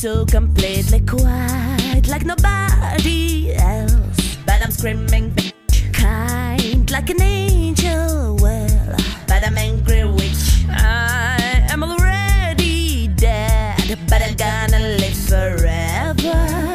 so completely quiet, like nobody else. But I'm screaming, bitch, kind, like an angel. Well, but I'm angry witch. I am already dead, but I'm gonna live forever.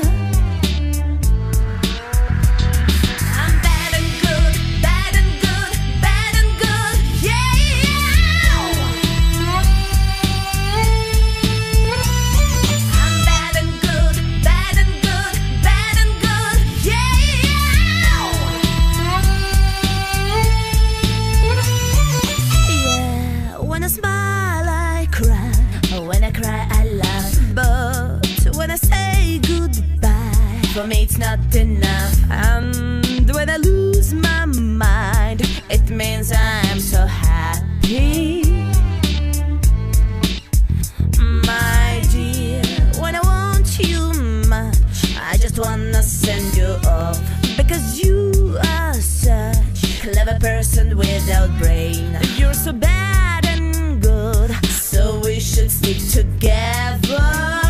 When I cry, I laugh. But when I say goodbye, for me it's not enough. And when I lose my mind, it means I'm so happy. My dear, when I want you much, I just wanna send you off. Because you are such a clever person without brain. You're so bad and good, so we should stick together.